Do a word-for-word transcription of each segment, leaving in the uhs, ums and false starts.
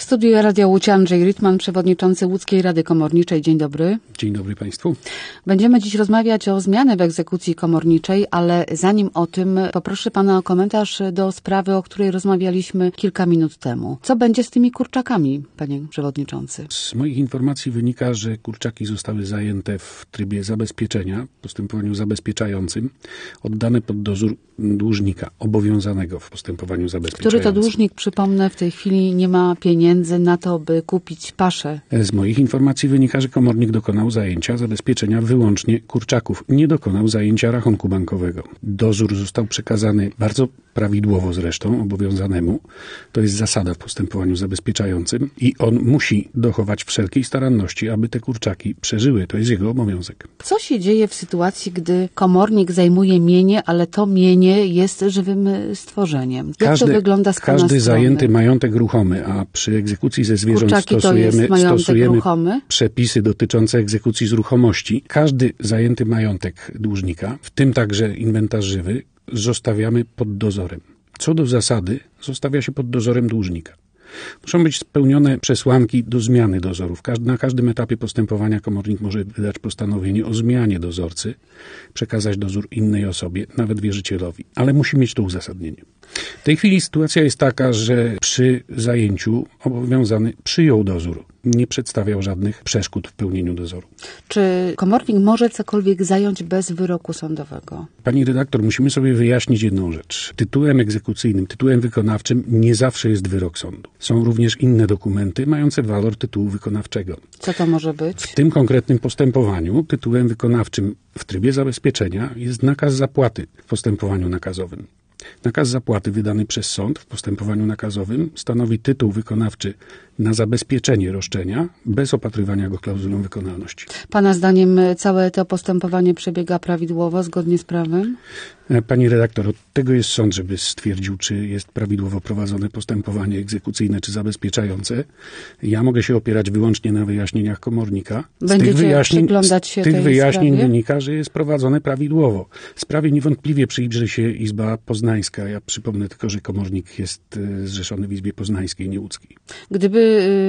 studiu Radia Łódź Andrzej Rytman, przewodniczący Łódzkiej Rady Komorniczej. Dzień dobry. Dzień dobry Państwu. Będziemy dziś rozmawiać o zmianie w egzekucji komorniczej, ale zanim o tym poproszę Pana o komentarz do sprawy, o której rozmawialiśmy kilka minut temu. Co będzie z tymi kurczakami, Panie Przewodniczący? Z moich informacji wynika, że kurczaki zostały zajęte w trybie zabezpieczenia, w postępowaniu zabezpieczającym, oddane pod dozór dłużnika obowiązanego w postępowaniu zabezpieczającym. Który to dłużnik, przypomnę, w tej chwili nie ma pieniędzy na to, by kupić paszę. Z moich informacji wynika, że komornik dokonał zajęcia zabezpieczenia wyłącznie kurczaków. Nie dokonał zajęcia rachunku bankowego. Dozór został przekazany bardzo prawidłowo zresztą obowiązanemu. To jest zasada w postępowaniu zabezpieczającym i on musi dochować wszelkiej staranności, aby te kurczaki przeżyły. To jest jego obowiązek. Co się dzieje w sytuacji, gdy komornik zajmuje mienie, ale to mienie jest żywym stworzeniem? Jak każdy, to wygląda z Pana Każdy strony? zajęty majątek ruchomy, a przy egzekucji ze zwierząt Kurczaki stosujemy, stosujemy ruchomy? przepisy dotyczące egzekucji z ruchomości. Każdy zajęty majątek dłużnika, w tym także inwentarz żywy, zostawiamy pod dozorem. Co do zasady, zostawia się pod dozorem dłużnika. Muszą być spełnione przesłanki do zmiany dozorów. Na każdym etapie postępowania komornik może wydać postanowienie o zmianie dozorcy, przekazać dozór innej osobie, nawet wierzycielowi, ale musi mieć to uzasadnienie. W tej chwili sytuacja jest taka, że przy zajęciu obowiązany przyjął dozór. Nie przedstawiał żadnych przeszkód w pełnieniu dozoru. Czy komornik może cokolwiek zająć bez wyroku sądowego? Pani redaktor, musimy sobie wyjaśnić jedną rzecz. Tytułem egzekucyjnym, tytułem wykonawczym nie zawsze jest wyrok sądu. Są również inne dokumenty mające walor tytułu wykonawczego. Co to może być? W tym konkretnym postępowaniu tytułem wykonawczym w trybie zabezpieczenia jest nakaz zapłaty w postępowaniu nakazowym. Nakaz zapłaty wydany przez sąd w postępowaniu nakazowym stanowi tytuł wykonawczy na zabezpieczenie roszczenia bez opatrywania go klauzulą wykonalności. Pana zdaniem całe to postępowanie przebiega prawidłowo, zgodnie z prawem? Pani redaktor, od tego jest sąd, żeby stwierdził, czy jest prawidłowo prowadzone postępowanie egzekucyjne czy zabezpieczające. Ja mogę się opierać wyłącznie na wyjaśnieniach komornika. Z Będziecie tych wyjaśnień, przyglądać się z tych tej wyjaśnień sprawie? wynika, że jest prowadzone prawidłowo. Sprawie niewątpliwie przyjrzy się Izba Poznańska. Ja przypomnę tylko, że komornik jest zrzeszony w Izbie Poznańskiej, nie łódzkiej. Gdyby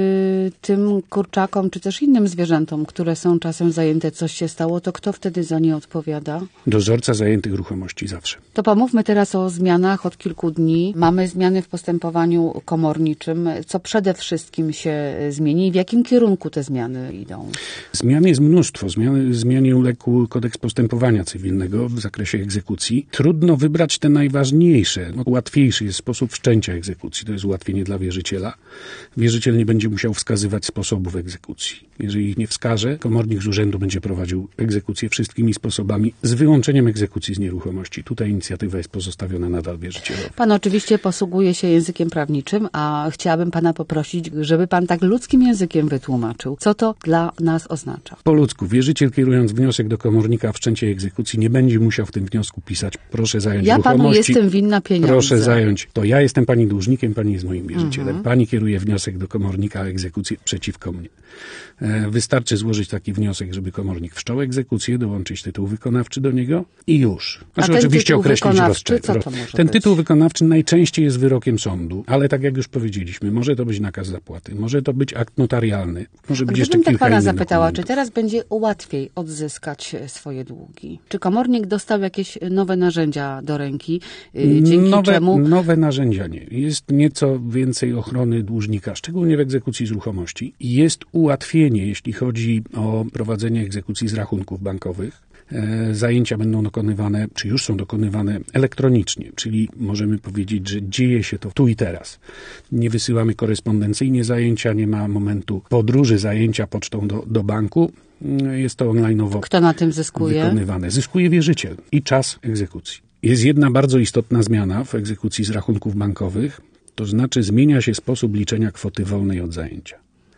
y, tym kurczakom, czy też innym zwierzętom, które są czasem zajęte, coś się stało, to kto wtedy za nie odpowiada? Dozorca zajętych ruchomości zawsze. To pomówmy teraz o zmianach od kilku dni. Mamy zmiany w postępowaniu komorniczym. Co przede wszystkim się zmieni i w jakim kierunku te zmiany idą? Zmian jest mnóstwo. Zmiany, zmianie uległ kodeks postępowania cywilnego w zakresie egzekucji. Trudno wybrać te najważniejsze. No, łatwiejszy jest sposób wszczęcia egzekucji. To jest ułatwienie dla wierzyciela. Wierzyciel nie będzie musiał wskazywać sposobów egzekucji. Jeżeli ich nie wskaże, komornik z urzędu będzie prowadził egzekucję wszystkimi sposobami, z wyłączeniem egzekucji z nieruchomości. Tutaj inicjatywa jest pozostawiona nadal wierzycielowi. Pan oczywiście posługuje się językiem prawniczym, a chciałabym Pana poprosić, żeby Pan tak ludzkim językiem wytłumaczył, co to dla nas oznacza. Po ludzku, wierzyciel kierując wniosek do komornika o wszczęcie egzekucji nie będzie musiał w tym wniosku pisać: proszę zająć ja ruchomości. Panu jestem winna pieniądze. Proszę zająć. To ja jestem Pani dłużnikiem, Pani jest moim wierzycielem. Mhm. Pani kieruje wniosek do komornika o egzekucję przeciwko mnie. Wystarczy złożyć taki wniosek, żeby komornik wszczął egzekucję, dołączyć tytuł wykonawczy do niego i już. Znaczy, A ten oczywiście tytuł określić wykonawczy, roszczenie. co to może Ten być? tytuł wykonawczy najczęściej jest wyrokiem sądu, ale tak jak już powiedzieliśmy, może to być nakaz zapłaty, może to być akt notarialny, może być jeszcze Gdybym tak kilka Pana innych zapytała, dokumentów. czy teraz będzie łatwiej odzyskać swoje długi? Czy komornik dostał jakieś nowe narzędzia do ręki, dzięki nowe, czemu... Nowe narzędzia nie. Jest nieco więcej ochrony dłużnika, szczególnie w egzekucji z ruchomości. Jest ułatwienie, jeśli chodzi o prowadzenie egzekucji z rachunków bankowych. E, zajęcia będą dokonywane, czy już są dokonywane elektronicznie, czyli możemy powiedzieć, że dzieje się to tu i teraz. Nie wysyłamy korespondencyjnie zajęcia, nie ma momentu podróży zajęcia pocztą do, do banku. Jest to online'owo Kto na tym zyskuje? wykonywane. Zyskuje wierzyciel i czas egzekucji. Jest jedna bardzo istotna zmiana w egzekucji z rachunków bankowych, to znaczy zmienia się sposób liczenia kwoty wolnej od zajęcia.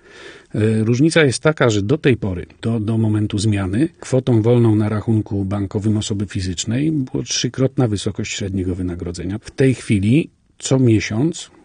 Różnica jest taka, że do tej pory, do, do momentu zmiany, kwotą wolną na rachunku bankowym osoby fizycznej była trzykrotna wysokość średniego wynagrodzenia. W tej chwili co miesiąc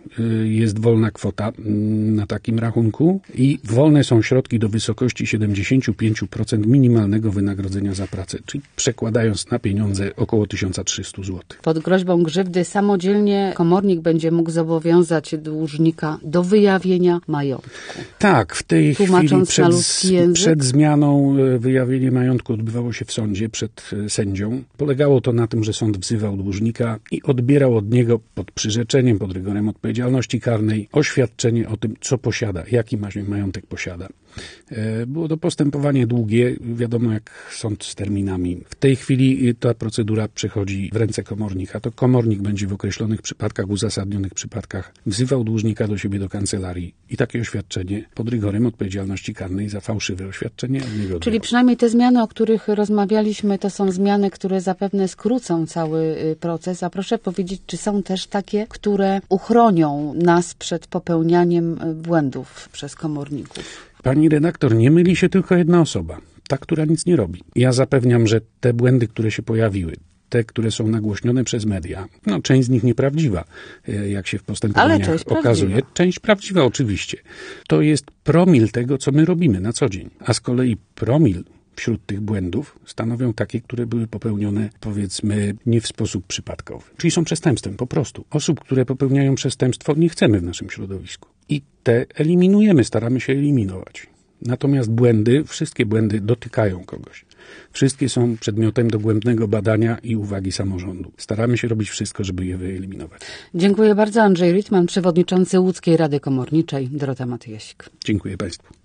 jest wolna kwota na takim rachunku i wolne są środki do wysokości siedemdziesiąt pięć procent minimalnego wynagrodzenia za pracę, czyli przekładając na pieniądze około tysiąc trzysta złotych. Pod groźbą grzywdy samodzielnie komornik będzie mógł zobowiązać dłużnika do wyjawienia majątku. Tak, w tej Tłumacząc chwili na przed, ludzki język? przed zmianą wyjawienie majątku odbywało się w sądzie przed sędzią. Polegało to na tym, że sąd wzywał dłużnika i odbierał od niego pod przyrzeczeniem, pod rygorem odpowiedzialności karnej oświadczenie o tym, co posiada, jaki majątek posiada. Było to postępowanie długie, wiadomo jak sąd z terminami. W tej chwili ta procedura przechodzi w ręce komornika. To komornik będzie w określonych przypadkach, uzasadnionych przypadkach wzywał dłużnika do siebie do kancelarii i takie oświadczenie pod rygorem odpowiedzialności karnej za fałszywe oświadczenie od niego. Czyli przynajmniej te zmiany, o których rozmawialiśmy, to są zmiany, które zapewne skrócą cały proces. A proszę powiedzieć, czy są też takie, które uchronią nas przed popełnianiem błędów przez komorników? Pani redaktor, nie myli się tylko jedna osoba, ta, która nic nie robi. Ja zapewniam, że te błędy, które się pojawiły, te, które są nagłośnione przez media, no część z nich nieprawdziwa, jak się w postępowaniach Ale część okazuje. prawdziwa. Część prawdziwa oczywiście. To jest promil tego, co my robimy na co dzień. A z kolei promil wśród tych błędów stanowią takie, które były popełnione, powiedzmy, nie w sposób przypadkowy. Czyli są przestępstwem po prostu. Osób, które popełniają przestępstwo, nie chcemy w naszym środowisku. I te eliminujemy, staramy się eliminować. Natomiast błędy, wszystkie błędy dotykają kogoś. Wszystkie są przedmiotem dogłębnego badania i uwagi samorządu. Staramy się robić wszystko, żeby je wyeliminować. Dziękuję bardzo. Andrzej Ritman, przewodniczący Łódzkiej Rady Komorniczej. Dorota Matyjasik. Dziękuję Państwu.